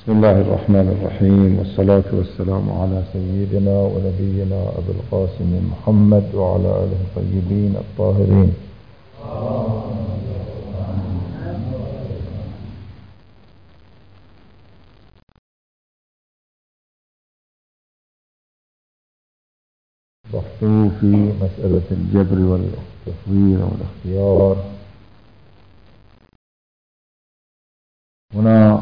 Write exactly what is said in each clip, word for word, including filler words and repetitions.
بسم الله الرحمن الرحيم، والصلاة والسلام على سيدنا ونبينا أبي القاسم محمد وعلى آله الطيبين الطاهرين. بحث في مسألة الجبر والتفويض والاختيار. هنا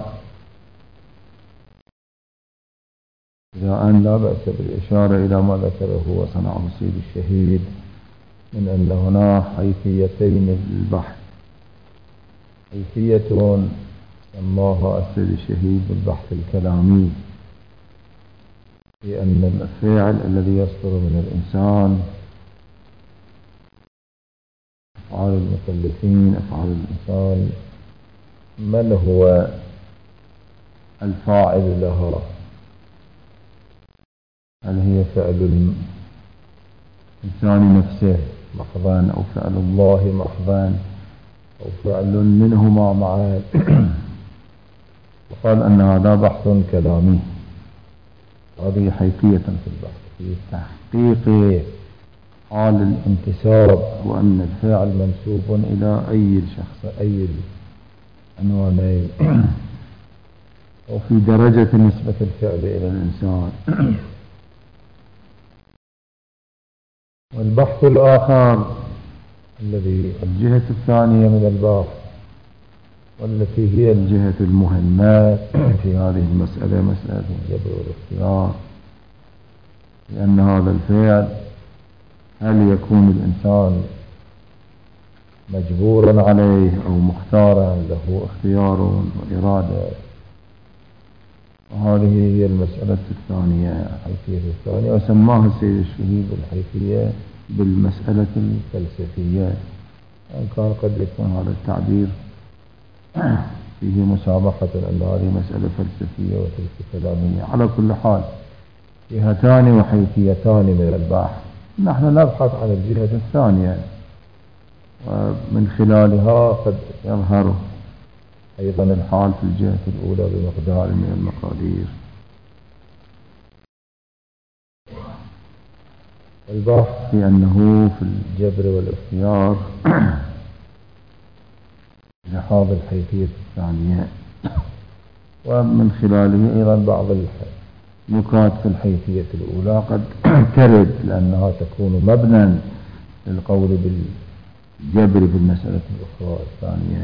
إذا أن لا بأس بالإشارة إلى ما ذكره وصنعه السيد الشهيد من أن هنا حيثيتين للبحث. حيثية سماها السيد الشهيد بالبحث الكلامي، في أن الفعل الذي يصدر من الإنسان، أفعال المكلفين، أفعال الإنسان، من هو الفاعل لها؟ هل هي فعل الإنسان نفسه محضا، أو فعل الله محضا، أو فعل منهما معا؟ وقال أن هذا بحث كلامي. هذه حيثية في البحث في تحقيق حال الانتساب، وأن الفعل منسوب إلى أي شخص، أي عنوانين، وفي درجة نسبة الفعل إلى الإنسان. والبحث الآخر الذي الجهة الثانية من البحث، والتي هي الجهة المهمة في هذه المسألة، مسألة الجبر والاختيار، لأن هذا الفعل هل يكون الإنسان مجبورا عليه أو مختارا له اختيار وإرادة؟ وهذه هي المسألة الثانية، الحيثية الثانية، وسماها السيد الشهيد الحيثية بالمسألة الفلسفية، وإن كان قد يكون هذا التعبير فيه مسامحة أن هذه مسألة فلسفية وتلك كلامية. على كل حال جهتان وحيثيتان من البحث، نحن نبحث عن الجهة الثانية، ومن خلالها قد يظهر أيضا الحال في الجهة الأولى بمقدار من المقادير. البحث في أنه في الجبر والاختيار لحاظ الحيثية الثانية، ومن خلاله أيضا بعض النكات في الحيثية الأولى قد ترد، لأنها تكون مبنى للقول بالجبر في المسألة الأخرى الثانية.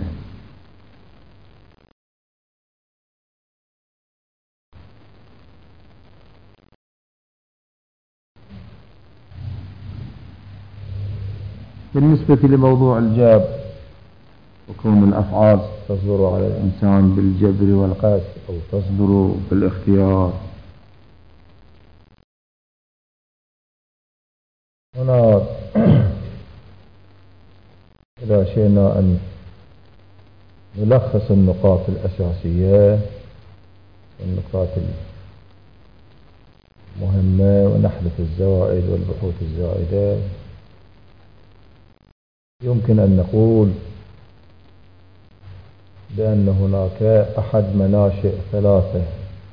بالنسبة لموضوع الجبر، وكون الأفعال تصدر على الإنسان بالجبر والقسم أو تصدر بالاختيار، هنا إذا شئنا أن نلخص النقاط الأساسية والنقاط المهمة ونحذف الزوائد والبحوث الزائدة، يمكن أن نقول بأن هناك أحد مناشئ ثلاثة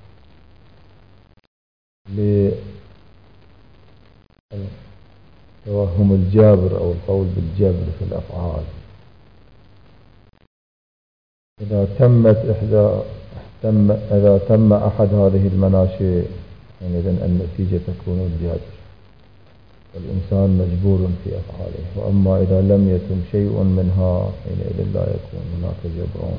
لتوهم الجبر أو القول بالجبر في الأفعال. إذا تمت إحدى تم إذا تم أحد هذه المناشئ، حينئذ النتيجة تكون الجبر، والإنسان مجبور في أفعاله. وأما إذا لم يتم شيء منها، حينئذ لا يكون هناك جبر.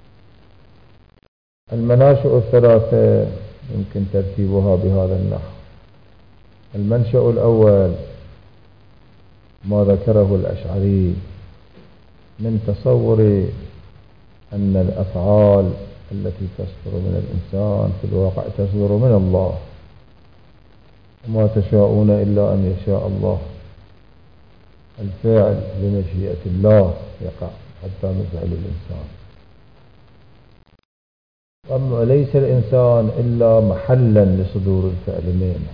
المناشئ الثلاثة يمكن ترتيبها بهذا النحو. المنشأ الأول ما ذكره الأشعري من تصور أن الأفعال التي تصدر من الإنسان في الواقع تصدر من الله، وما تشاءون إلا أن يشاء الله. الفعل بمشيئة الله يقع حتى من فعل الإنسان، وليس الإنسان إلا محلا لصدور الفعل منه،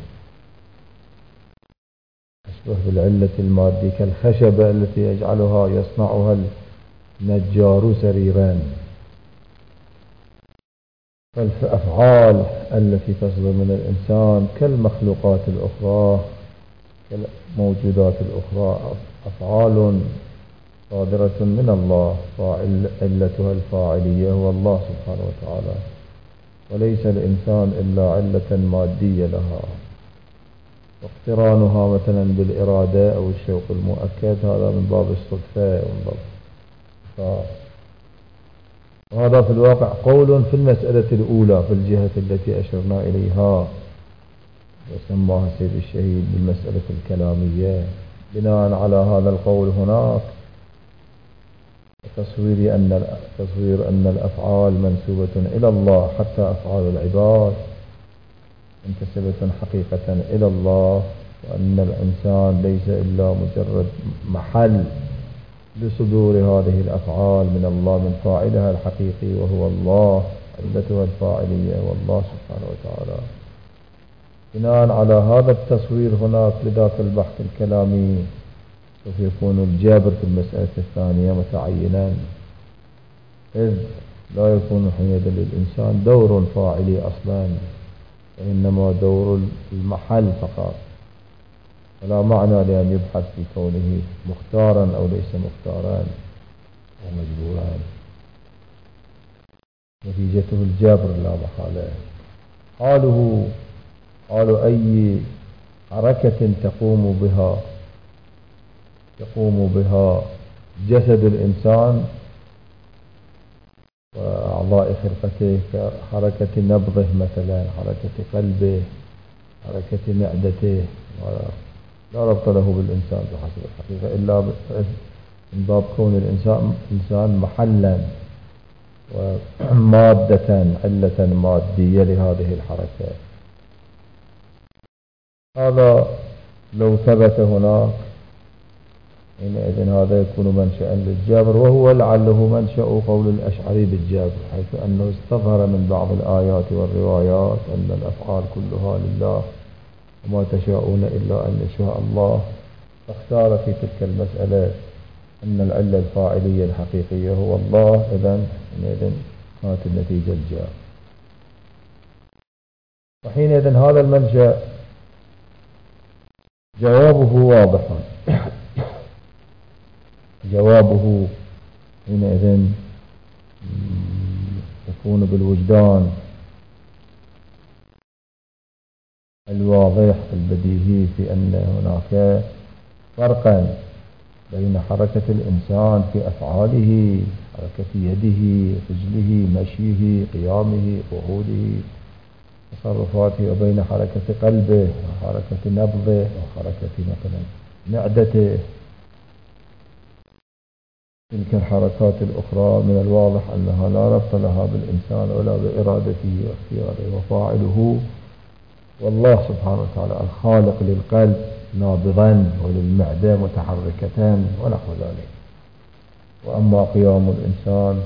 أشبه بالعلة المادية كالخشبة التي يجعلها يصنعها النجار سريرا، فالأفعال التي تصدر من الإنسان كالمخلوقات الأخرى كالموجودات الأخرى أفعال صادرة من الله، علتها الفاعلية هو الله سبحانه وتعالى، وليس الإنسان إلا علة مادية لها، واقترانها مثلا بالإرادة أو الشوق المؤكد هذا من باب الصدفة وهذا في الواقع قول في المسألة الأولى في الجهة التي أشرنا إليها وسماها السيد الشهيد بالمسألة الكلامية. بناء على هذا القول هناك تصوير أن تصوير أن الأفعال منسوبة إلى الله، حتى أفعال العباد منتسبة حقيقة إلى الله، وأن الإنسان ليس إلا مجرد محل لصدور هذه الأفعال من الله، من فاعلها الحقيقي وهو الله، علتها الفاعلية والله سبحانه وتعالى. بناء على هذا التصوير هناك لذاك البحث الكلامي سوف يكون الجابر في المسألة الثانية متعينا، إذ لا يكون حينئذ للإنسان دور فاعلي أصلا، وإنما دور المحل فقط، ولا معنى لأن يبحث في كونه مختارا أو ليس مختارا ومجبورا. نتيجته الجبر لا محالة. حاله حال أي حركة تقوم بها يقوم بها جسد الإنسان وأعضاء خلقته، كحركة نبضه مثلا، حركة قلبه، حركة معدته، لا ربط له بالإنسان بحسب الحقيقة إلا من باب كون الإنسان إنسان محلا ومادة، علة مادية لهذه الحركة. هذا لو ثبت هناك حينئذ هذا يكون منشأ للجبر، وهو لعله منشأ قول الأشعري بالجبر، حيث أنه استظهر من بعض الآيات والروايات أن الأفعال كلها لله وما تشاءون إلا أن يشاء الله، فاختار في تلك المسألة أن العلة الفاعلية الحقيقية هو الله. إذن حينئذ كانت النتيجة الجاء، وحينئذ هذا المنشأ جوابه واضح، جوابه حينئذ يكون بالوجدان الواضح البديهي في أن هناك فرقا بين حركة الإنسان في أفعاله، حركة يده، رجله، مشيه، قيامه، قعوده، تصرفاته، وبين حركة قلبه وحركة نبضه وحركة مثلا معدته. تلك الحركات الأخرى من الواضح أنها لا ربط لها بالإنسان ولا بإرادته واختياره، وفاعله والله سبحانه وتعالى الخالق للقلب نابضا وللمعدة متحركة ونحو ذلك. وأما قيام الإنسان،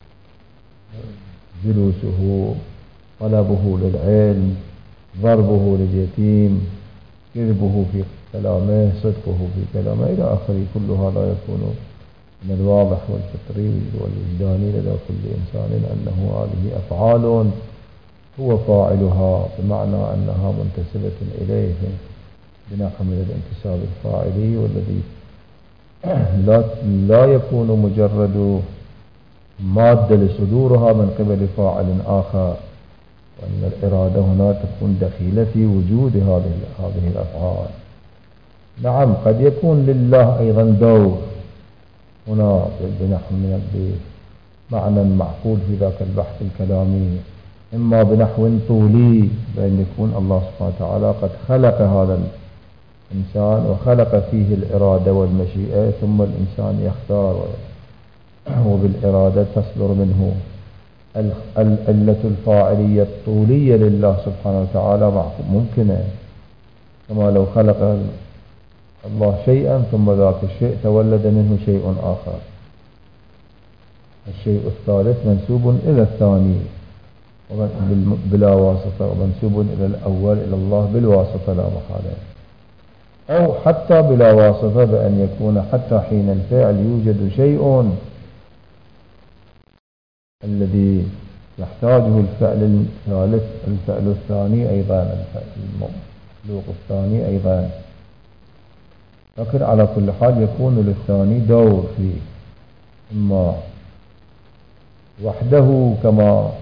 جلوسه، طلبه للعلم، ضربه لليتيم، كذبه في كلامه، صدقه في كلامه إلى آخره، كل هذا يكون من الواضح والفطري والوجداني لدى كل إنسان أنه هذه أفعال هو فاعلها، بمعنى أنها منتسبة إليه بنحو من الانتساب الفاعلي، والذي لا, لا يكون مجرد مادة لصدورها من قبل فاعل آخر، وأن الإرادة هنا تكون دخيلة في وجود هذه هذه الأفعال. نعم قد يكون لله أيضا دور هنا بنحو من بمعنى معقول في ذاك البحث الكلامي، إما بنحو طولي بأن يكون الله سبحانه وتعالى قد خلق هذا الإنسان وخلق فيه الإرادة والمشيئة، ثم الإنسان يختار وبالإرادة تصدر منه العلة الفاعلية الطولية لله سبحانه وتعالى ممكنة، كما لو خلق الله شيئا ثم ذاك الشيء تولد منه شيء آخر، الشيء الثالث منسوب إلى الثاني بلا واسطة، ومنسوب إلى الأول إلى الله بالواسطة لا محالة، أو حتى بلا واسطة بأن يكون حتى حين الفعل يوجد شيء الذي يحتاجه الفعل الثالث الفعل الثاني أيضا، المخلوق الثاني أيضا. لكن على كل حال يكون للثاني دور فيه، إما وحده كما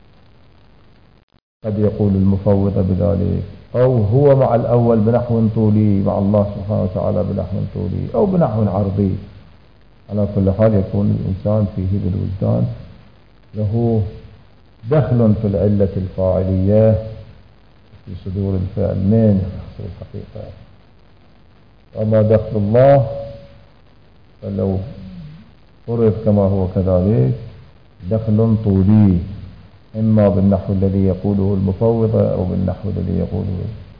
قد يقول المفوضة بذلك، أو هو مع الأول بنحو طولي مع الله سبحانه وتعالى بنحو طولي، أو بنحو عرضي. على كل حال يكون الإنسان فيه بالوجدان له دخل في العلة الفاعلية في صدور الفعل من يحصل الحقيقة. وما دخل الله فلو فرض كما هو كذلك دخل طولي، إما بالنحو الذي يقوله المفوضة أو بالنحو الذي يقوله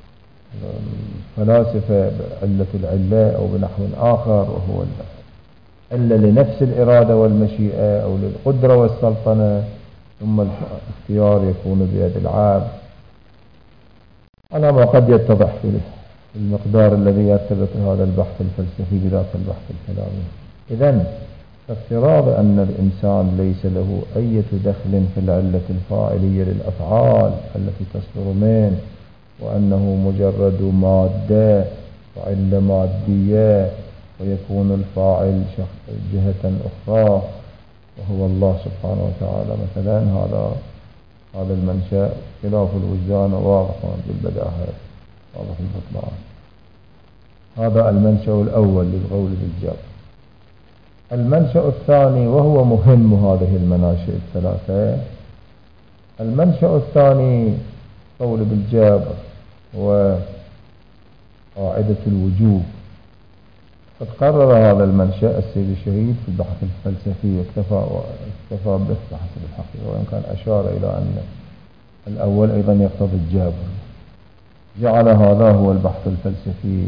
الفلاسفة علة العلة، أو بنحو آخر وهو العلة لنفس الإرادة والمشيئة أو للقدرة والسلطنة، ثم الاختيار يكون بيد العبد على ما قد يتضح في المقدار الذي يرتبط هذا البحث الفلسفي بذاك البحث الكلامي. إذن فافتراض أن الإنسان ليس له أي دخل في العلة الفاعلية للأفعال التي تصدر منه، وأنه مجرد مادة وعلة مادية، ويكون الفاعل جهة أخرى وهو الله سبحانه وتعالى مثلا، هذا هذا المنشأ خلاف الوجدان واضح بالبداهة واضح البطلان. هذا المنشأ الأول للقول بالجبر. المنشأ الثاني وهو مهم هذه المناشئ الثلاثة، المنشأ الثاني قول بالجبر هو قاعدة الوجوب. قد قرر هذا المنشأ السيد الشهيد في البحث الفلسفي، واكتفى واكتفى به بحث الحقيقة، وإن كان أشار إلى أن الأول أيضا يقتضي الجبر، جعل هذا هو البحث الفلسفي.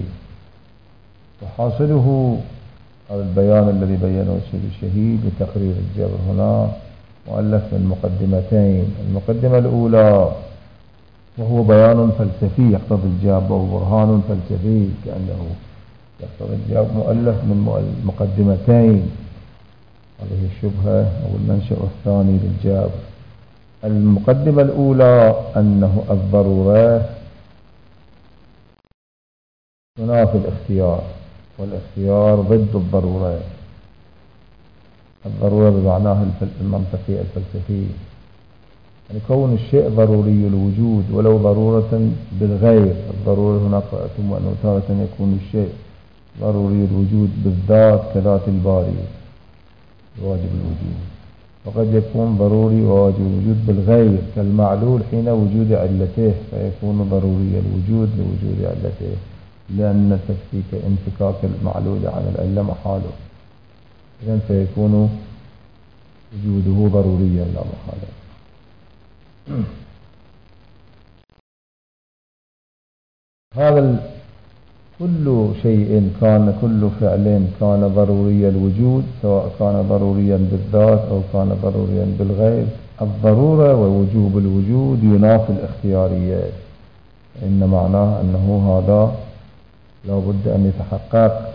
وحاصله هذا البيان الذي بينه السيد الشهيد لتقرير الجبر هنا مؤلف من مقدمتين. المقدمة الأولى وهو بيان فلسفي يقتضي الجبر، وبرهان فلسفي كأنه يقتضي الجبر، مؤلف من مقدمتين. هذه الشبهة أو المنشأ الثاني للجبر. المقدمة الأولى أنه الضرورة تنافي الاختيار، والاختيار ضد الضرورة. الضرورة بمعناها المنطقي الفلسفي، يعني كون الشيء ضروري الوجود ولو ضرورة بالغير. الضرورة هناك ثم أنه تارة يكون الشيء ضروري الوجود بالذات كذات الباري واجب الوجود، وقد يكون ضروري وواجب الوجود بالغير كالمعلول حين وجود علته، فيكون ضروري الوجود لوجود علته، لأن تفكيك انفكاك المعلول عن العلة محاله، إذن فيكون وجوده ضروريا لا محالة. هذا كل شيء كان كل فعل كان ضروري الوجود، سواء كان ضروريا بالذات أو كان ضروريا بالغير. الضرورة ووجوب الوجود ينافي الاختياريات، إن معناه أنه هذا لا بد أن يتحقق.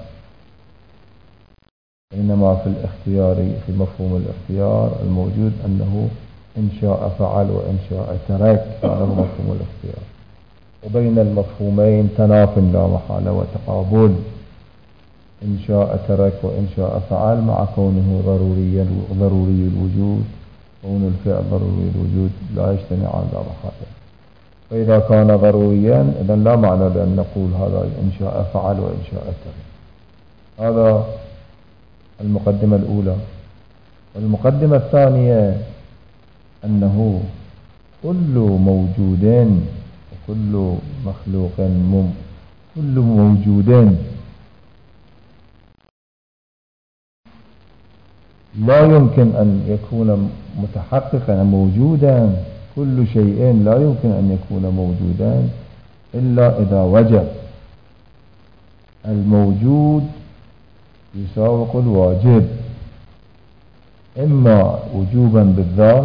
إنما في الاختيار في مفهوم الاختيار الموجود أنه إن شاء فعل وإن شاء ترك، هذا هو مفهوم الاختيار. وبين المفهومين تناف لا محالة وتقابل، إن شاء ترك وإن شاء فعل، مع كونه ضروريا ضروري الوجود، كون الفعل ضروري الوجود لا يجتمعان لا محالة. فإذا كان ضروريا إذن لا معنى بأن نقول هذا إن شاء فعل وإن شاء ترك. هذا المقدمة الأولى. والمقدمة الثانية أنه كل موجود وكل مخلوق مم كل موجود لا يمكن أن يكون متحققا موجودا، كل شيء لا يمكن أن يكون موجودا إلا إذا وجب. الموجود يساوق الواجب، إما وجوبا بالذات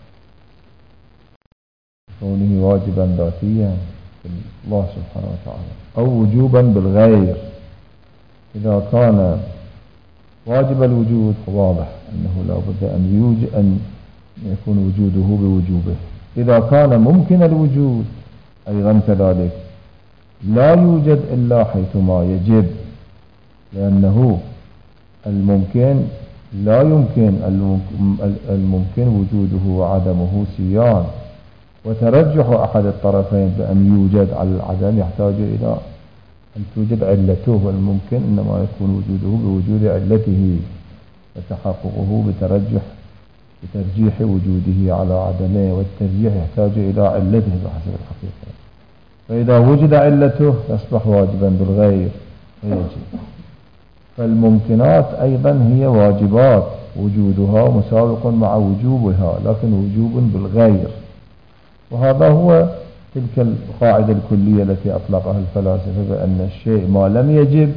كونه واجبا ذاتيا الله سبحانه وتعالى، أو وجوبا بالغير. إذا كان واجب الوجود فواضح أنه لا بد أن يوجد أن يكون وجوده بوجوبه. إذا كان ممكن الوجود أيضا كذلك لا يوجد إلا حيثما يجب، لأنه الممكن لا يمكن الممكن وجوده وعدمه سيان، وترجح أحد الطرفين بأن يوجد على العدم يحتاج إلى أن توجد علته، والممكن إنما يكون وجوده بوجود علته، وتحققه بترجح بترجيح وجوده على عدمه، والترجيح يحتاج إلى علته بحسب الحقيقة. فإذا وجد علته يصبح واجبا بالغير فيجب. فالممكنات أيضا هي واجبات وجودها مساوق مع وجوبها، لكن وجوب بالغير. وهذا هو تلك القاعدة الكلية التي أطلقها الفلاسفة بأن الشيء ما لم يجب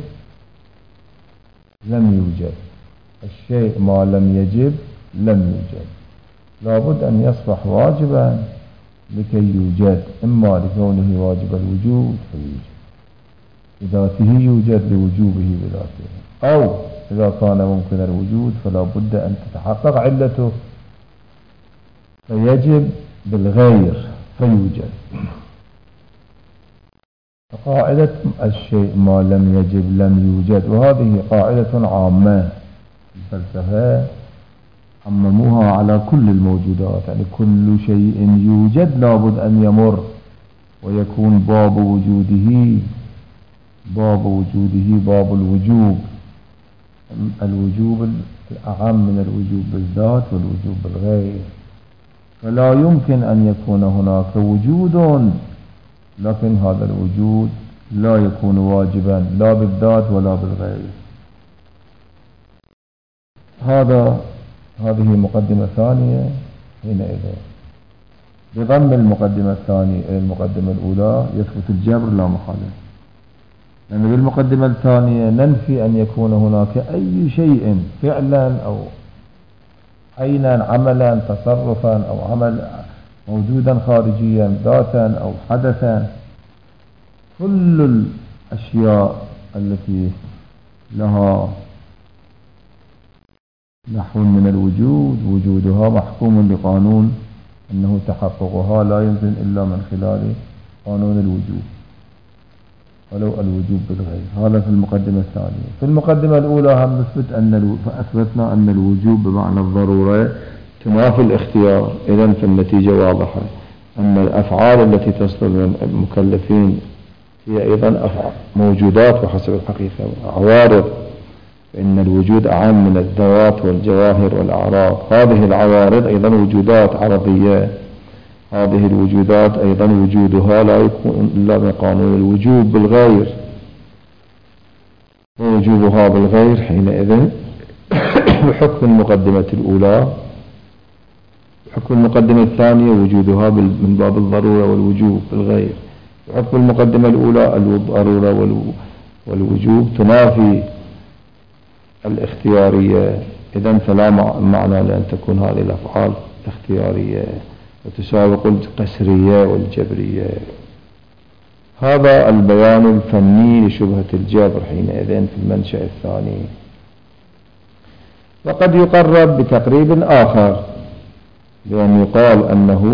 لم يوجد، الشيء ما لم يجب لم يوجد، لابد أن يصبح واجبا لكي يوجد، إما لكونه واجب الوجود فيوجد بذاته يوجد لوجوبه بذاته، أو إذا كان ممكن الوجود فلا بد أن تتحقق علته فيجب بالغير فيوجد. فقاعدة الشيء ما لم يجب لم يوجد، وهذه قاعدة عامة الفلسفة عمموها على كل الموجودات، يعني كل شيء يوجد لابد أن يمر ويكون باب وجوده باب وجوده باب الوجوب، الوجوب الأعم من الوجوب بالذات والوجوب بالغير. فلا يمكن أن يكون هناك وجود لكن هذا الوجود لا يكون واجبا لا بالذات ولا بالغير. هذا هذه مقدمة ثانية. حينئذ بضم المقدمة الثانية إلى المقدمة الأولى يثبت الجبر لا محالة، لأن يعني بالمقدمة الثانية ننفي أن يكون هناك أي شيء فعلا أو عينا عملا تصرفا أو عمل موجودا خارجيا ذاتا أو حدثا. كل الأشياء التي لها نحو من الوجود وجودها محكوم بقانون أنه تحققها لا يمكن إلا من خلال قانون الوجود ولو الوجود بالغير. هذا في المقدمة الثانية. في المقدمة الأولى هم نثبت أن فأثبتنا أن الوجوب بمعنى الضرورة تنافي الاختيار. إذن في النتيجة واضحة أن الأفعال التي تصدر من المكلفين هي أيضا أفعال موجودات وحسب الحقيقة عوارض، فإن الوجود أعم من الذوات والجواهر والأعراض. هذه العوارض أيضا وجودات عرضية، هذه الوجودات أيضا وجودها لا يكون إلا بقانون الوجود بالغير، ووجوبها بالغير حينئذ بحكم المقدمة الأولى. بحكم المقدمة الثانية وجودها من باب الضرورة والوجوب بالغير. بحكم المقدمة الأولى الضرورة والوجوب تنافي الاختيارية. إذن فلا معنى لأن تكون هذه الأفعال اختيارية وتسابق القسرية والجبرية. هذا البيان الفني لشبهة الجبر حينئذ في المنشأ الثاني. وقد يقرب بتقريب آخر بأن يقال أنه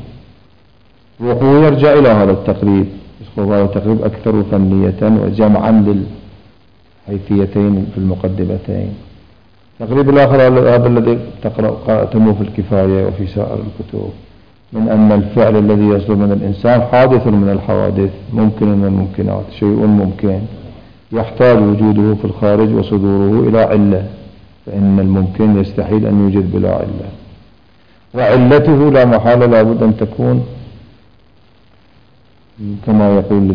روحه يرجع إلى هذا التقريب، هذا التقريب أكثر فنية وجمعا للحيثيتين في المقدمتين. التقريب الآخر هذا الذي قرأتموه في الكفاية وفي سائر الكتب، من أن الفعل الذي يصدر من الإنسان حادث من الحوادث، ممكن من الممكنات، شيء ممكن يحتاج وجوده في الخارج وصدوره إلى علة، فإن الممكن يستحيل أن يوجد بلا علة، وعلته لا محالة لابد أن تكون كما يقول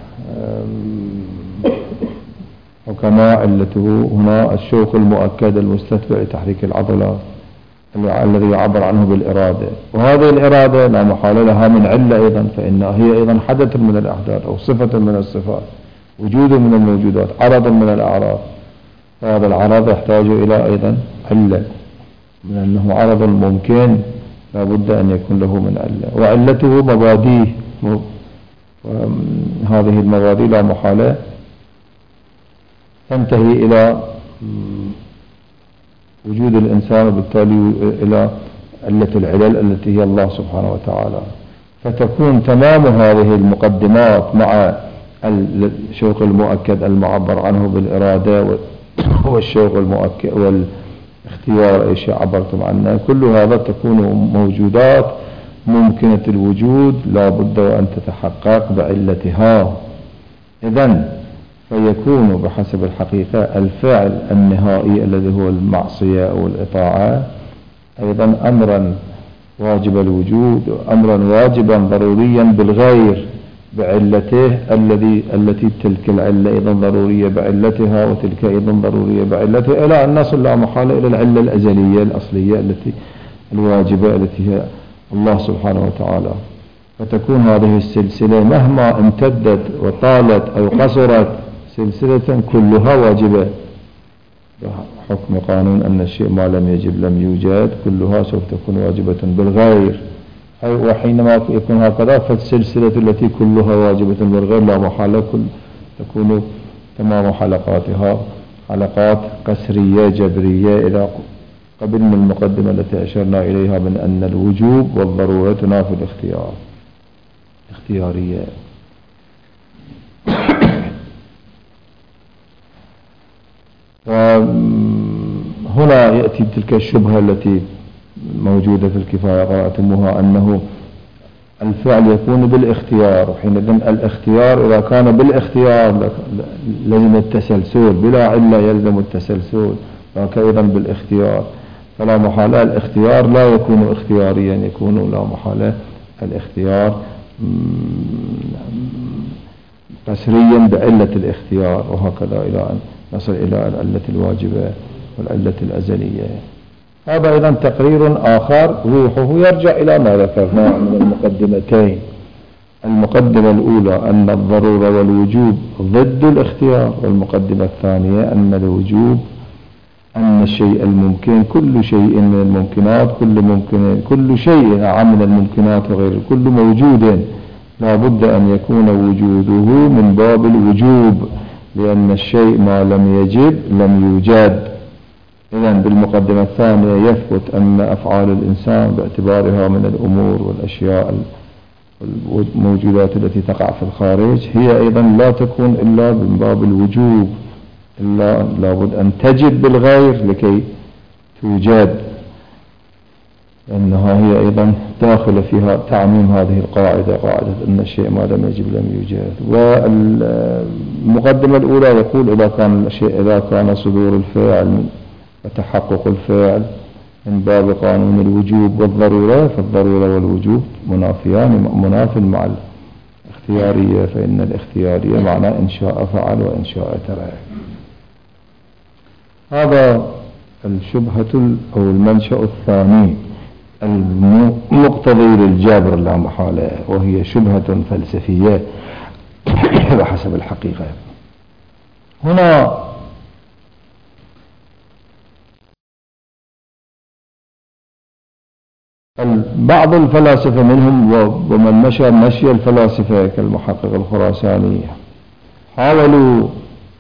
وكما علته هنا الشوق المؤكد المستتبع لتحريك العضلات الذي يعبر عنه بالإرادة. وهذه الإرادة لا محالة لها من علة أيضا، فإنها هي أيضا حدث من الأحداث أو صفة من الصفات، وجود من الموجودات، عرض من الأعراض. فهذا العرض يحتاج إلى أيضا علة، من أنه عرض ممكن لا بد أن يكون له من علة، وعلته مباديه. هذه المبادئ لا محالة تنتهي إلى وجود الإنسان وبالتالي إلى علة العلل التي هي الله سبحانه وتعالى. فتكون تمام هذه المقدمات مع الشوق المؤكد المعبر عنه بالإرادة والشوق المؤكد والاختيار أي شيء عبرتم عنه، كل هذا تكون موجودات ممكنة الوجود لا بد وأن تتحقق بعلتها. إذن فيكون بحسب الحقيقة الفعل النهائي الذي هو المعصية أو الإطاعة أيضا أمرا واجب الوجود، أمرا واجبا ضروريا بالغير بعلته الذي التي تلك العلة أيضا ضرورية بعلتها وتلك أيضا ضرورية بعلتها، إلى أن نصل لا محالة إلى العلة الأزلية الأصلية التي الواجبة التي هي الله سبحانه وتعالى. فتكون هذه السلسلة مهما امتدت وطالت أو قصرت سلسلة كلها واجبة بحكم قانون أن الشيء ما لم يجب لم يوجد، كلها سوف تكون واجبة بالغير. وحينما يكون هكذا فالسلسلة التي كلها واجبة بالغير لا محالة كل تكون تمام حلقاتها حلقات قسرية جبرية إلى قبل من المقدمة التي أشرنا إليها من أن الوجوب والضرورة تنافي الاختيار اختيارية. وهنا يأتي تلك الشبهة التي موجودة في الكفاية قرأتموها أنه الفعل يكون بالاختيار، وحينئذ الاختيار إذا كان بالاختيار لازم التسلسل بلا علة يلزم التسلسل، وكأيضا بالاختيار فلا محالة الاختيار لا يكون اختياريا، يكون لا محالة الاختيار قسريا بعلة الاختيار، وهكذا إلى أن نصل إلى العلة الواجبة والعلة الأزلية. هذا أيضا تقرير آخر روحه يرجع إلى ما ذكرناه من المقدمتين. المقدمة الأولى أن الضرورة والوجوب ضد الاختيار، والمقدمة الثانية أن الوجوب أن الشيء الممكن كل شيء من الممكنات كل ممكن كل شيء عام من الممكنات وغير كل موجود لا بد أن يكون وجوده من باب الوجوب، لأن الشيء ما لم يجب لم يوجد. إذن بالمقدمة الثانية يثبت أن أفعال الإنسان باعتبارها من الأمور والأشياء الموجودات التي تقع في الخارج هي أيضا لا تكون إلا من باب الوجوب، إلا لابد أن تجب بالغير لكي توجد، لأنها هي أيضا داخلة فيها تعميم هذه القاعدة، قاعدة أن الشيء ما لم يجب لم يوجد. والمقدمة الأولى يقول إذا كان الشيء إذا كان صدور الفعل وتحقق الفعل من باب قانون الوجوب والضرورة، فالضرورة والوجوب منافيان مناف مع الاختيارية، فإن الاختيارية معنى إن شاء فعل وإن شاء ترك. هذا الشبهة أو المنشأ الثاني المقتضي للجابر لا محالة، وهي شبهة فلسفية بحسب الحقيقة. هنا بعض الفلاسفة منهم ومن مشى مشي الفلاسفة كالمحقق الخراساني حاولوا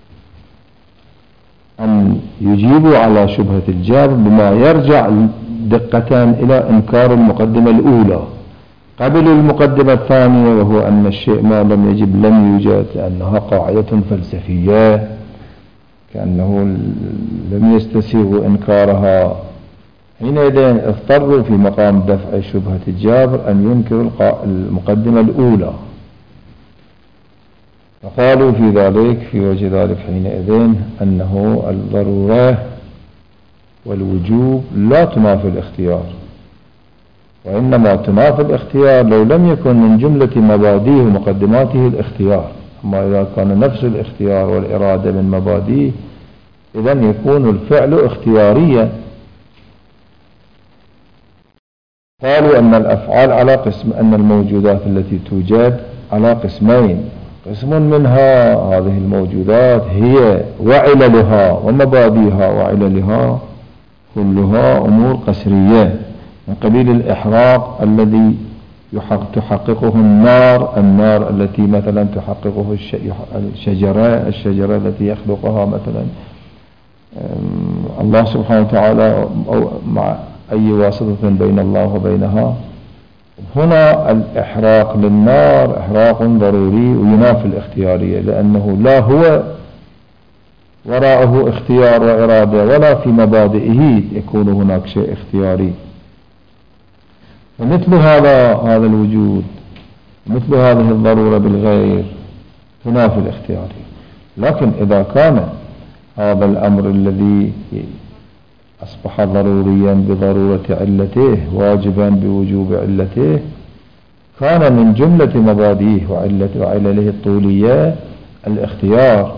أن يجيبوا على شبهة الجابر بما يرجع دقة إلى إنكار المقدمة الأولى قبل المقدمة الثانية، وهو أن الشيء ما لم يجب لم يوجد، لأنها قاعدة فلسفية كأنه لم يستسيغوا إنكارها. حينئذ اضطروا في مقام دفع شبهة الجابر أن ينكروا المقدمة الأولى، فقالوا في ذلك في وجه ذلك حينئذ أنه الضرورة والوجوب لا تنافي الاختيار، وإنما تنافي الاختيار لو لم يكن من جملة مبادئه ومقدماته الاختيار. أما إذا كان نفس الاختيار والإرادة من مبادئه إذن يكون الفعل اختياريا. قالوا أن الأفعال على قسم، أن الموجودات التي توجد على قسمين، قسم منها هذه الموجودات هي وعللها ومبادئها وعللها كلها أمور قسرية من قبيل الإحراق الذي تحققه النار، النار التي مثلا تحققه الشجرة الشجرة التي يخلقها مثلا الله سبحانه وتعالى، أو مع أي واسطة بين الله وبينها. هنا الإحراق للنار إحراق ضروري وينافي الاختيارية، لأنه لا هو وراءه اختيار وإرادة ولا في مبادئه يكون هناك شيء اختياري. ومثل هذا هذا الوجود مثل هذه الضرورة بالغير تنافي الاختيارية. لكن إذا كان هذا الأمر الذي أصبح ضروريا بضرورة علته واجبا بوجوب علته كان من جملة مبادئه وعلله الطولية الاختيار،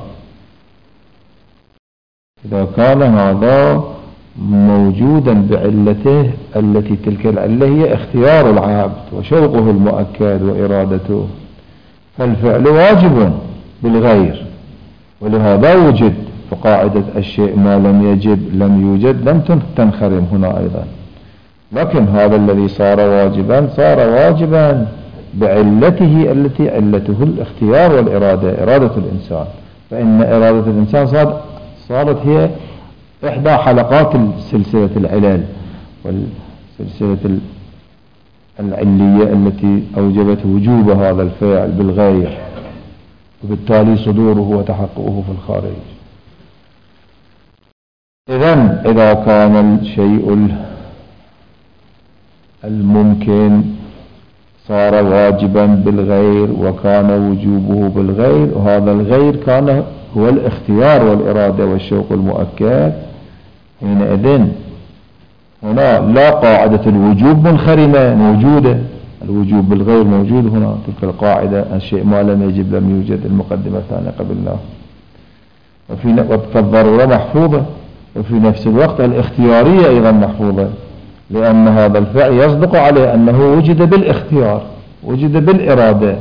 إذا كان هذا موجودا بعلته التي تلك العلة هي اختيار العبد وشوقه المؤكد وإرادته، فالفعل واجب بالغير، ولهذا وجد. فقاعدة الشيء ما لم يجب لم يوجد لم تنخرم هنا أيضا. لكن هذا الذي صار واجبا صار واجبا بعلته التي علته الاختيار والإرادة، إرادة الإنسان. فإن إرادة الإنسان صارت هي إحدى حلقات سلسلة العلل والسلسلة العلية التي أوجبت وجوب هذا الفعل بالغير، وبالتالي صدوره وتحققه في الخارج. إذن إذا كان الشيء الممكن صار واجبا بالغير وكان وجوبه بالغير، وهذا الغير كان هو الاختيار والإرادة والشوق المؤكد، حينئذ هنا لا قاعدة الوجوب منخرمة موجودة، الوجوب بالغير موجود هنا. تلك القاعدة الشيء ما لم يجب لم يوجد، المقدمة الثانية قبلنا. وفي فالضرورة محفوظة، وفي نفس الوقت الاختيارية أيضا محفوظة، لأن هذا الفعل يصدق عليه أنه وجد بالاختيار وجد بالإرادة.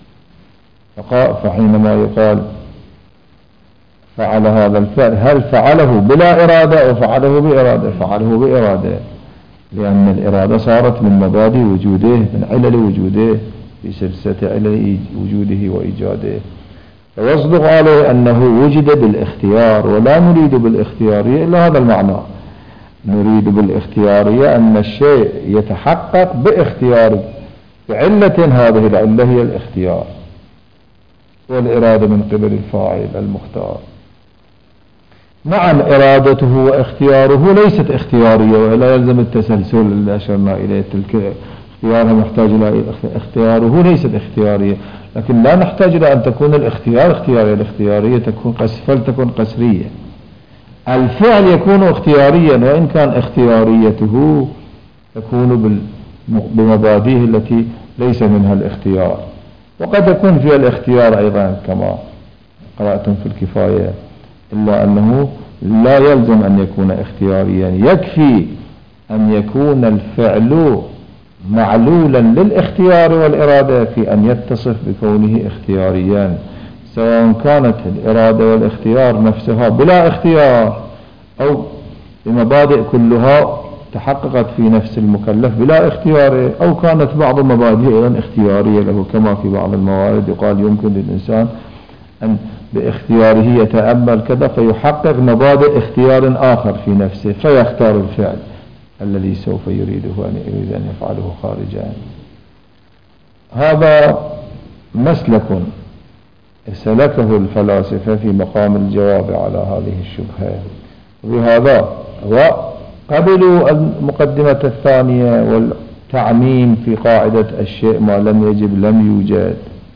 فحينما يقال فعل هذا الفعل هل فعله بلا إرادة أو فعله بإرادة؟ فعله بإرادة، لأن الإرادة صارت من مبادئ وجوده، من علل وجوده في سلسلة علل وجوده وإيجاده. فيصدق عليه أنه وجد بالاختيار، ولا نريد بالاختيارية إلا هذا المعنى. نريد بالاختيارية أن الشيء يتحقق باختياره بعلة، هذه العلة هي الاختيار والإرادة من قبل الفاعل المختار. نعم إرادته واختياره ليست اختيارية، ولا يلزم التسلسل اللي أشرنا إليه، تلك اختيارها محتاج إلى اختياره ليست اختيارية، لكن لا نحتاج إلى أن تكون الاختيار اختيارية. الاختيارية تكون قس فلتكن قسرية. الفعل يكون اختياريا، وإن كان اختياريته تكون بمبادئه التي ليس منها الاختيار. وقد يكون فيها الاختيار أيضا كما قرأتم في الكفاية، إلا أنه لا يلزم أن يكون اختياريا، يكفي أن يكون الفعل معلولا للاختيار والإرادة في أن يتصف بكونه اختياريا، سواء كانت الإرادة والاختيار نفسها بلا اختيار أو بمبادئ كلها تحققت في نفس المكلف بلا اختيار، أو كانت بعض المبادئ أيضا اختيارية له، كما في بعض الموارد يقال يمكن للإنسان أن باختياره يتأمل كذا فيحقق مبادئ اختيار آخر في نفسه فيختار الفعل الذي سوف يريده أن يريد أن يفعله خارجا. هذا مسلك سلكه الفلاسفة في مقام الجواب على هذه الشبهة، وبهذا وقبلوا المقدمة الثانية والتعميم في قاعدة الشيء ما لم يجب لم يوجد.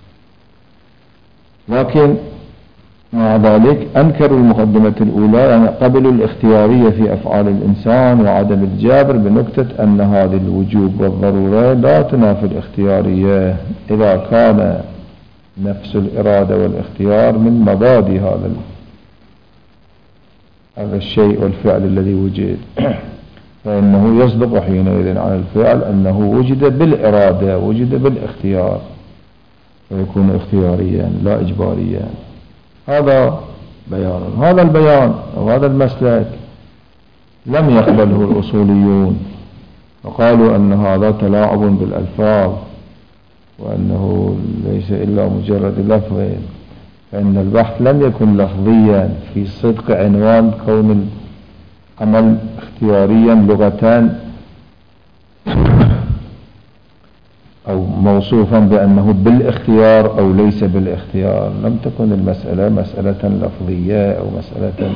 لكن مع ذلك أنكروا المقدمة الأولى، يعني قبلوا الاختيارية في أفعال الإنسان وعدم الجبر، بنكتة أن هذه الوجوب والضرورة لا تنافي الاختيارية إذا كان نفس الإرادة والاختيار من مبادئ هذا هذا الشيء والفعل الذي وجد، فإنه يصدق حينئذ على الفعل أنه وجد بالإرادة وجد بالاختيار، ويكون اختياريا لا إجباريا. هذا بيان. هذا البيان وهذا المسلك لم يقبله الأصوليون، وقالوا أن هذا تلاعب بالألفاظ، وأنه ليس إلا مجرد لفظ، فإن البحث لم يكن لفظيا في صدق عنوان كون العمل اختياريا لغة أو موصوفا بأنه بالاختيار أو ليس بالاختيار، لم تكن المسألة مسألة لفظية أو مسألة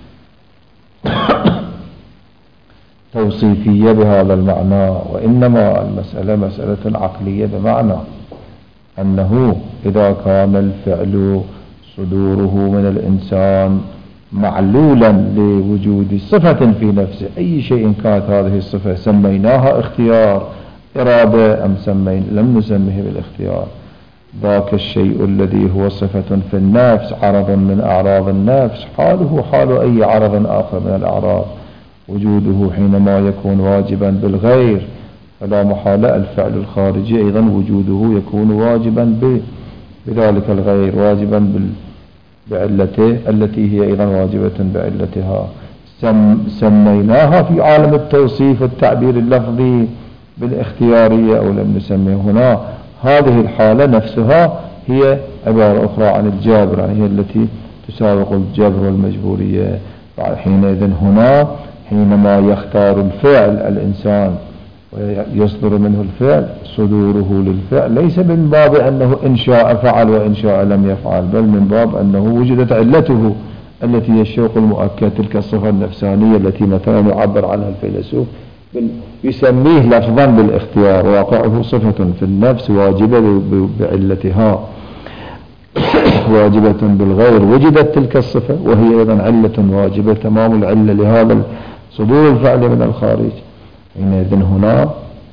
توصيفية بهذا المعنى، وإنما المسألة مسألة عقلية، بمعنى أنه إذا كان الفعل صدوره من الإنسان معلولا لوجود صفة في نفسه، أي شيء كانت هذه الصفة، سميناها اختيار إرادة أم سمين لم نسميه بالاختيار، ذاك الشيء الذي هو صفة في النفس، عرض من أعراض النفس، حاله حال أي عرض آخر من الأعراض، وجوده حينما يكون واجبا بالغير فلا محالة الفعل الخارجي أيضا وجوده يكون واجبا بذلك الغير، واجبا بعلته التي هي أيضا واجبة بعلتها. سم سميناها في عالم التوصيف والتعبير اللفظي بالاختيارية أو لم نسميه هنا، هذه الحالة نفسها هي عبارة أخرى عن الجابر، يعني هي التي تسابق الجبر والمجبورية. حينئذ هنا حينما يختار الفعل الإنسان ويصدر منه الفعل، صدوره للفعل ليس من باب أنه إن شاء فعل وإن شاء لم يفعل، بل من باب أنه وجدت علته التي هي الشوق المؤكد، تلك الصفة النفسانية التي مثلا يعبر عنها الفيلسوف يسميه لفظا بالاختيار، واقعه صفة في النفس واجبة بعلتها، واجبة بالغير، وجدت تلك الصفة وهي أيضا علة واجبة تمام العلة لهذا صدور الفعل من الخارج. حينئذ هنا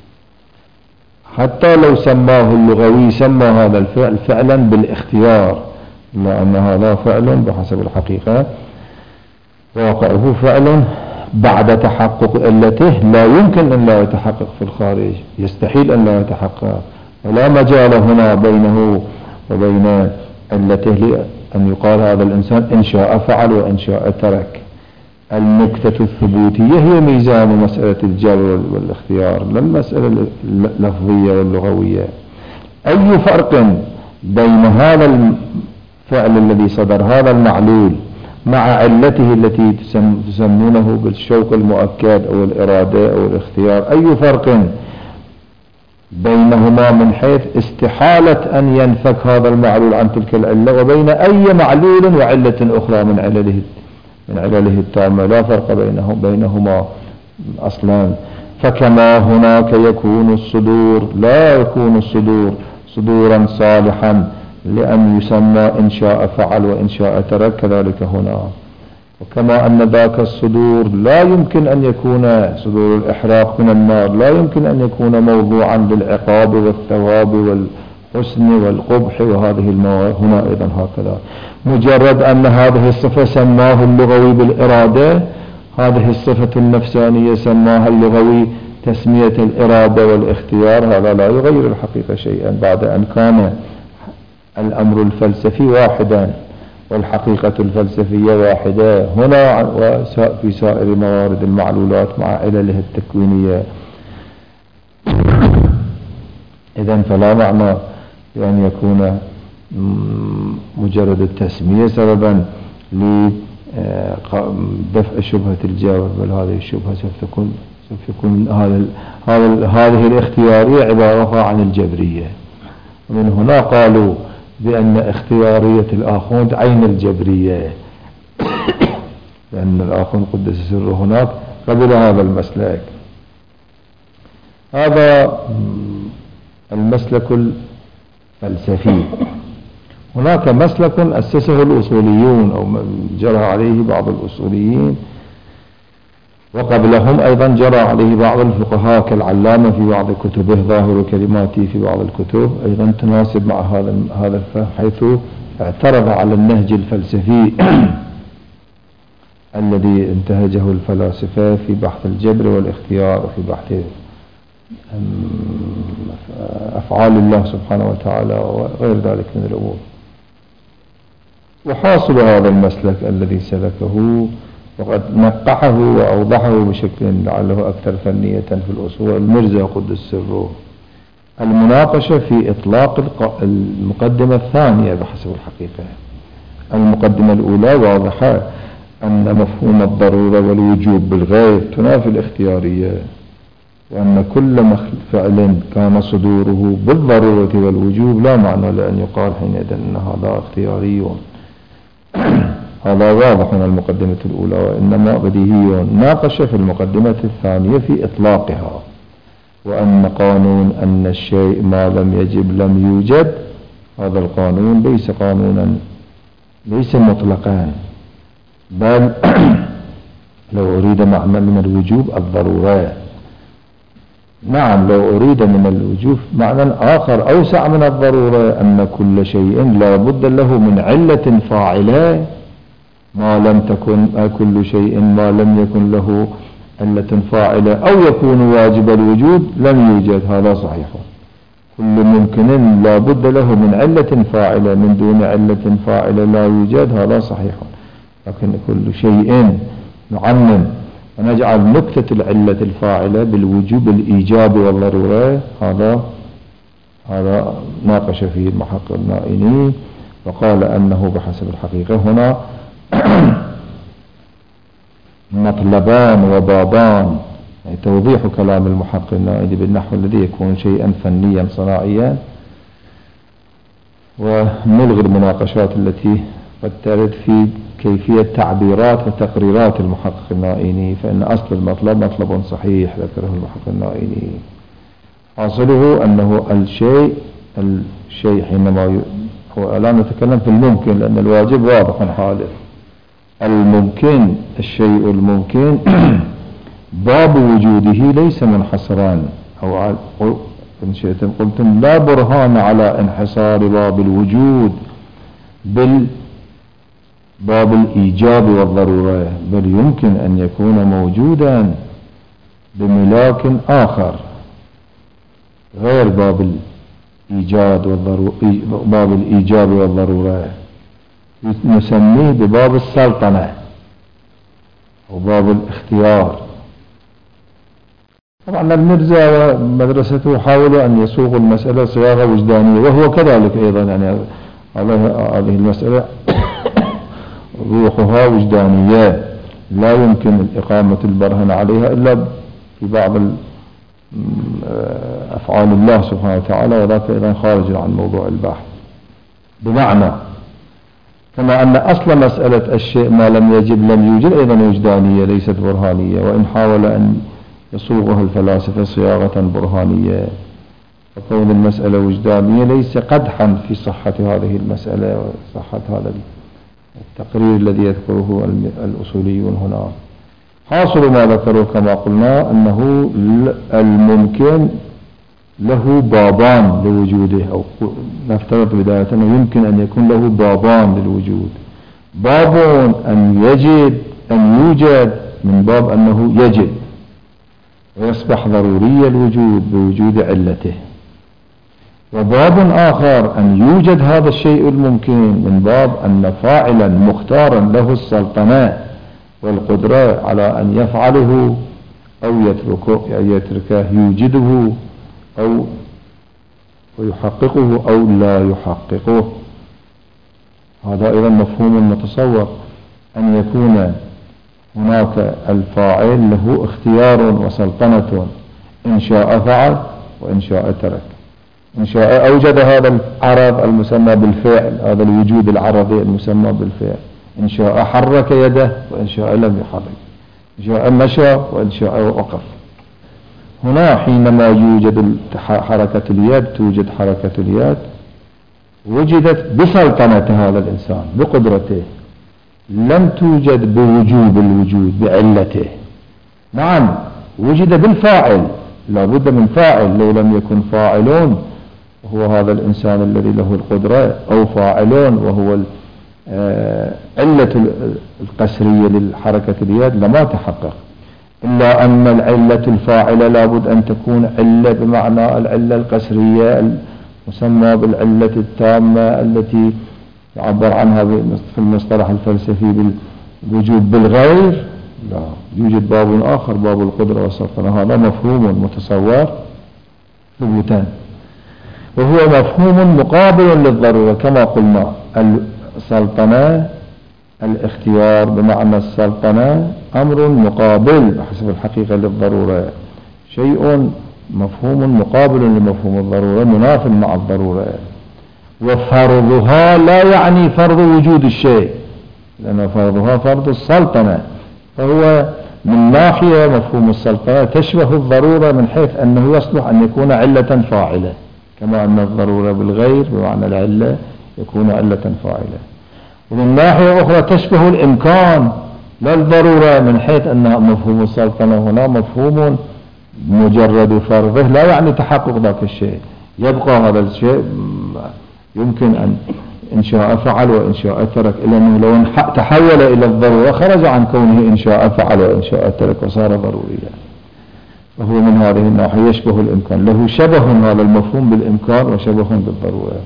حتى لو سماه اللغوي سمى هذا الفعل فعلا بالاختيار، لأن هذا فعل بحسب الحقيقة واقعه فعل بعد تحقق علته، لا يمكن أن لا يتحقق في الخارج، يستحيل أن لا يتحقق، ولا مجال هنا بينه وبين علته أن يقال هذا الإنسان إن شاء فعل وإن شاء ترك. النكتة الثبوتية هي ميزان مسألة الجبر والاختيار، لا المسألة اللفظية واللغوية. أي فرق بين هذا الفعل الذي صدر هذا المعلول مع علته التي تسمونه بالشوق المؤكد أو الإرادة أو الاختيار، أي فرق بينهما من حيث استحالة أن ينفك هذا المعلول عن تلك العلة، وبين أي معلول وعلة أخرى من علله من علله التامة، لا فرق بينهم بينهما أصلا. فكما هناك يكون الصدور لا يكون الصدور صدورا صالحا لأن يسمى إن شاء فعل وإن شاء ترك، كذلك هنا. وكما أن ذاك الصدور لا يمكن أن يكون صدور الإحراق من النار، لا يمكن أن يكون موضوعا للعقاب والثواب والحسن والقبح وهذه المواهب، هنا أيضا هكذا. مجرد أن هذه الصفة سماه اللغوي بالإرادة، هذه الصفة النفسانية سماها اللغوي تسمية الإرادة والاختيار، هذا لا يغير الحقيقة شيئا، بعد أن كان الأمر الفلسفي واحدا والحقيقة الفلسفية واحدة هنا وفي سائر موارد المعلولات مع عللها التكوينية. إذن فلا معنى بأن يكون مجرد التسمية سببا لدفع شبهة الجبر، بل هذه الشبهة سوف تكون سوف يكون هذا هذه الاختيارية عبارة عن الجبرية. ومن هنا قالوا بأن اختيارية الآخوند عين الجبرية، لأن الآخوند قدس سره هناك قبل هذا المسلك. هذا المسلك الفلسفي. هناك مسلك أسسه الأصوليون أو جرى عليه بعض الأصوليين، وقبلهم أيضا جرى عليه بعض الفقهاء كالعلامة في بعض كتبه، ظاهر كلماتي في بعض الكتب أيضا تناسب مع هذا هذا الفهم، حيث اعترض على النهج الفلسفي الذي انتهجه الفلاسفة في بحث الجبر والاختيار وفي بحث أفعال الله سبحانه وتعالى وغير ذلك من الأمور. وحاصل هذا المسلك الذي سلكه وقد نقحه وأوضحه بشكل لعله أكثر فنية في الأصول المرزا قدس سره، المناقشة في إطلاق المقدمة الثانية بحسب الحقيقة. المقدمة الأولى واضحة أن مفهوم الضرورة والوجوب بالغير تنافي الاختيارية، وأن كل فعل كان صدوره بالضرورة والوجوب لا معنى لأن يقال حينئذ أن هذا اختياري. هذا واضح من المقدمة الأولى، وإنما بديهي. ناقش في المقدمة الثانية في إطلاقها، وأن قانون أن الشيء ما لم يجب لم يوجد، هذا القانون ليس قانونا، ليس مطلقا، بل لو أريد معنى من الوجوب الضرورة. نعم، لو أريد من الوجوب معنى آخر أوسع من الضرورة، أن كل شيء لا بد له من علة فاعلة، ما لم تكن كل شيء ما لم يكن له علة فاعلة أو يكون واجب الوجود لم يوجد، هذا صحيح. كل ممكن لا بد له من علة فاعلة، من دون علة فاعلة لا يوجد، هذا صحيح. لكن كل شيء نعمم ونجعل نكتة العلة الفاعلة بالوجوب الإيجاب والضرورة، هذا هذا ناقش فيه المحقق النائني، وقال أنه بحسب الحقيقة هنا مطلبان وبابان، يعني توضيح كلام المحقق النائني بالنحو الذي يكون شيئا فنيا صناعيا، ونلغي المناقشات التي قد ترد في كيفية تعبيرات وتقريرات المحقق النائني، فإن أصل المطلب مطلب صحيح ذكره المحقق النائني. حاصله أنه الشيء الشيء حينما ي... هو لا نتكلم في الممكن لأن الواجب واضح حادث. الممكن، الشيء الممكن باب وجوده ليس منحصرا، أو إن شئتم قلتم لا برهان على انحصار باب الوجود بال باب الإيجاب والضرورة، بل يمكن أن يكون موجودا بملاك آخر غير باب الإيجاد والضرورة، باب الإيجاب والضرورة، نسميه بباب السلطنة أو باب الاختيار. طبعا المرزا ومدرسته حاولوا أن يسوقوا المسألة صياغة وجدانية، وهو كذلك أيضا، يعني هذه المسألة روحها وجدانية لا يمكن إقامة البرهن عليها إلا في بعض أفعال الله سبحانه وتعالى، وذاك أيضا خارج عن موضوع البحث. بمعنى كما أن أصل مسألة الشيء ما لم يجب لم يوجد أيضا وجدانية ليست برهانية، وإن حاول أن يصوغها الفلاسفة صياغة برهانية، فكون المسألة وجدانية ليس قدحا في صحة هذه المسألة وصحة هذا التقرير الذي يذكره الأصوليون هنا. حاصل ما ذكروا كما قلنا أنه الممكن له بابان لوجوده، أو نفترض بداية أنه يمكن أن يكون له بابان للوجود. باب أن يجب أن يوجد من باب أنه يجب ويصبح ضروري الوجود بوجود علته، وباب آخر أن يوجد هذا الشيء الممكن من باب أن فاعلا مختارا له السلطنة والقدرة على أن يفعله أو يتركه, يتركه يوجده أو ويحققه أو لا يحققه. هذا أيضا مفهوم متصور، أن يكون هناك الفاعل له اختيار وسلطنة، إن شاء فعل وإن شاء ترك، إن شاء أوجد هذا العرض المسمى بالفعل، هذا الوجود العرضي المسمى بالفعل، إن شاء حرك يده وإن شاء لم يحرك، إن شاء مشى وإن شاء وقف. هنا حينما يوجد حركة اليد، توجد حركة اليد وجدت بسلطنة هذا الإنسان بقدرته، لم توجد بوجوب الوجود بعلته. نعم وجد بالفاعل، لا بد من فاعل، لو لم يكن فاعلون وهو هذا الإنسان الذي له القدرة، أو فاعلون وهو علة القسرية للحركة اليد لما تحقق. إلا أن العلة الفاعلة لابد أن تكون علة بمعنى العلة القسرية المسمى بالعلة التامة التي يعبر عنها في المصطلح الفلسفي بالوجود بالغير. لا، يوجد باب آخر، باب القدرة والسلطنة، هذا مفهوم متصور ثبوتا، وهو مفهوم مقابل للضرورة. كما قلنا السلطنة الاختيار بمعنى السلطنة أمر مقابل بحسب الحقيقة للضرورة. شيء مفهوم مقابل لمفهوم الضرورة مناف مع الضرورة، وفرضها لا يعني فرض وجود الشيء، لأن فرضها فرض السلطنة، فهو من ناحية مفهوم السلطنة تشبه الضرورة من حيث أنه يصلح أن يكون علة فاعلة، كما أن الضرورة بالغير بمعنى العلة يكون علة فاعلة. ومن ناحية أخرى تشبه الإمكان لا الضرورة من حيث أن مفهوم السلطنة هنا مفهوم مجرد فرضه لا يعني تحقق ذاك الشيء، يبقى هذا الشيء يمكن أن إن شاء فعل وإن شاء ترك، إلا أنه لو تحول إلى الضرورة خرج عن كونه إن شاء فعل وإن شاء ترك وصار ضروريا. وهو من هذه الناحية يشبه الإمكان، له شبه هذا المفهوم بالإمكان وشبه بالضرورة.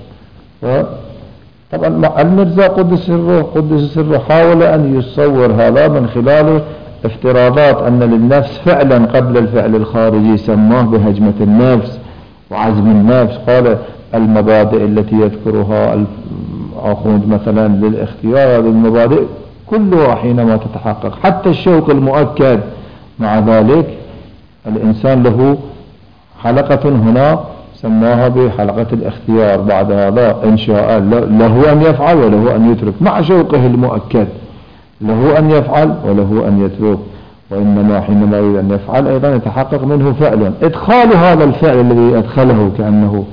طبعا المرزا قدس سره قدس سره حاول أن يصور هذا من خلال افتراضات أن للنفس فعلا قبل الفعل الخارجي سماه بهجمة النفس وعزم النفس. قال المبادئ التي يذكرها الآخوند مثلا للاختيار، هذه المبادئ كلها حينما تتحقق حتى الشوق المؤكد، مع ذلك الإنسان له حلقة هنا سماها بحلقة الاختيار، بعد هذا إن شاء له أن يفعل وله أن يترك، مع شوقه المؤكد له أن يفعل وله أن يترك. وإنما حينما يريد أن يفعل أيضا يتحقق منه فعل، إدخال هذا الفعل الذي أدخله كأنه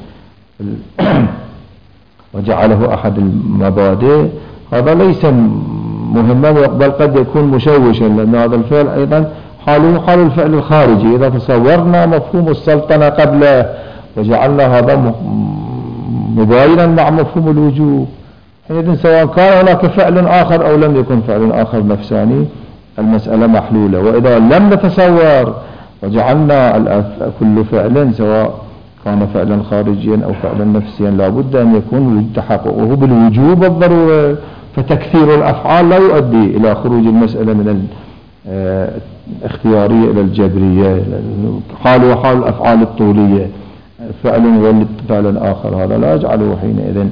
وجعله أحد المبادئ هذا ليس مهما، بل قد يكون مشوشا، لأن هذا الفعل أيضا حاله حال الفعل الخارجي. إذا تصورنا مفهوم السلطنة قبله وجعلنا هذا مباينا مع مفهوم الوجوب، حينئذ سواء كان هناك فعل آخر أو لم يكن فعل آخر نفساني المسألة محلولة. وإذا لم نتصور وجعلنا كل فعل سواء كان فعلا خارجيا أو فعلا نفسيا لابد أن يكون تحققه بالوجوب الضروري، فتكثير الأفعال لا يؤدي إلى خروج المسألة من الاختيارية إلى الجبرية، حال وحال الأفعال الطولية فعل ولد فعل آخر، هذا لا يجعله حينئذ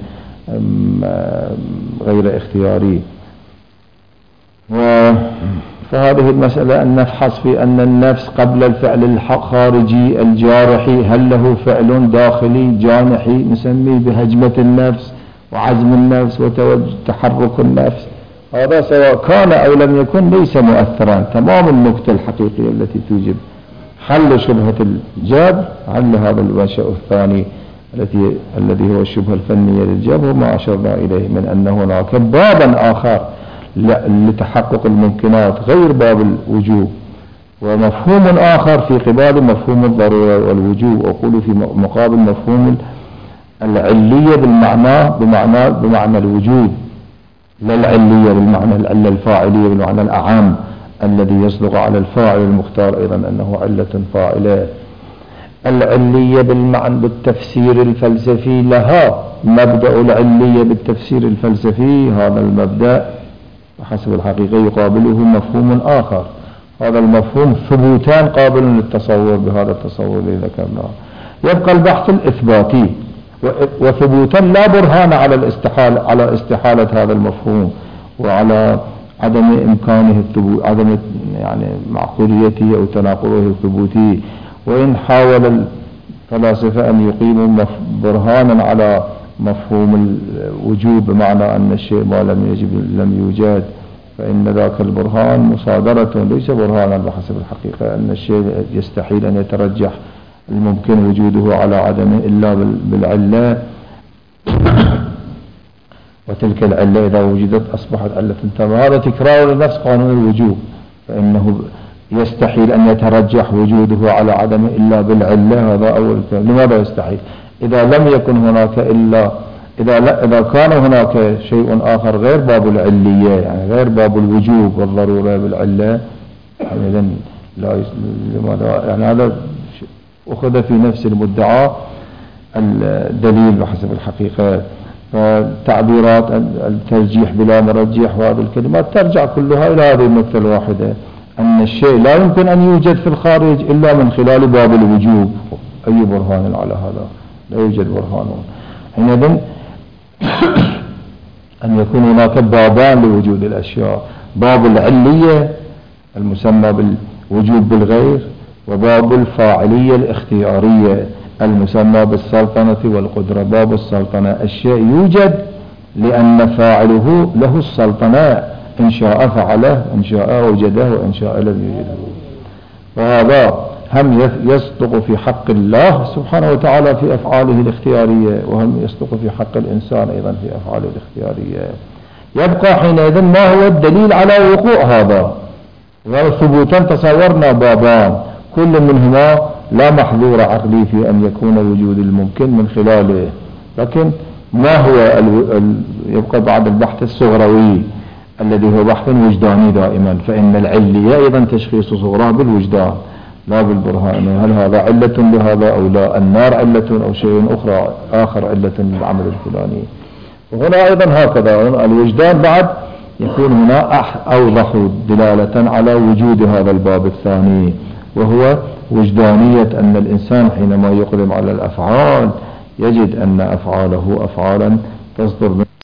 غير اختياري. فهذه المسألة أن نفحص في أن النفس قبل الفعل الخارجي الجارحي هل له فعل داخلي جانحي نسميه بهجمة النفس وعزم النفس وتحرك النفس، هذا سواء كان أو لم يكن ليس مؤثرا. تمام النكتة الحقيقية التي توجب حل شبهة الجبر، حل هذا الوشأ الثاني التي الذي هو الشبهة الفنية للجبر، وما أشرنا إليه من أن هناك بابا آخر لتحقق الممكنات غير باب الوجوب، ومفهوم آخر في قبال مفهوم الضرورة والوجوب، أقول في مقابل مفهوم العلية بالمعنى بمعنى بمعنى الوجوب، لا العلية بالمعنى العلة الفاعلية بالمعنى الأعام الذي يصدق على الفاعل المختار أيضا أنه علة فاعلة. العلية بالمعنى بالتفسير الفلسفي لها مبدأ العلية بالتفسير الفلسفي، هذا المبدأ حسب الحقيقة يقابله مفهوم آخر، هذا المفهوم ثبوتان قابل للتصور بهذا التصور الذي ذكرناه. يبقى البحث الإثباتي، وثبوتا لا برهان على الاستحالة على استحالة هذا المفهوم وعلى عدم إمكانه الثبوت، عدم يعني معقوليته أو تناقضه الثبوتي. وإن حاول الفلاسفة أن يقيموا برهانا على مفهوم الوجوب بمعنى أن الشيء ما لم يجب لم يوجد، فإن ذاك البرهان مصادرة ليس برهانا بحسب الحقيقة، أن الشيء يستحيل أن يترجح الممكن وجوده على عدمه إلا بالعلة، وتلك العلة إذا وجدت أصبحت علة تامة. هذا تكرار لنفس قانون الوجوب، فإنه يستحيل أن يترجح وجوده على عدمه إلا بالعلة. هذا أول كلام. لماذا يستحيل؟ إذا لم يكن هناك إلا إذا لا إذا كان هناك شيء آخر غير باب العلية، يعني غير باب الوجوب والضرورة بالعلة، يعني لا لماذا يعني هذا أخذ في نفس المدعى الدليل بحسب الحقيقة. فتعبيرات الترجيح بلا مرجح وهذه الكلمات ترجع كلها إلى هذه النقطة الواحدة، أن الشيء لا يمكن أن يوجد في الخارج إلا من خلال باب الوجوب. أي برهان على هذا؟ لا يوجد برهان. حينئذ أن يكون هناك بابان لوجود الأشياء، باب العلية المسمى بالوجوب بالغير، وباب الفاعلية الاختيارية المسمى بالسلطنة والقدرة. باب السلطنة الشيء يوجد لأن فاعله له السلطنة، إن شاء فعله، إن شاء وجده، وإن شاء لم يوجده. وهذا هم يصدق في حق الله سبحانه وتعالى في أفعاله الاختيارية، وهم يصدق في حق الإنسان أيضا في أفعاله الاختيارية. يبقى حينئذ ما هو الدليل على وقوع هذا؟ وثبوتا تصورنا بابان كل منهما لا محظور عقلي في أن يكون وجود الممكن من خلاله، لكن ما هو ال... ال... يبقى بعد البحث الصغروي الذي هو بحث وجداني دائما، فإن العلية أيضا تشخيص صغرى بالوجدان لا بالبرهان. هل هذا علة لهذا أو لا؟ النار علة أو شيء أخرى آخر علة للعمل الفلاني. وهنا أيضا هكذا الوجدان بعد يكون هنا أوضح دلالة على وجود هذا الباب الثاني، وهو وجدانية أن الإنسان حينما يقدم على الأفعال يجد أن أفعاله أفعالا تصدر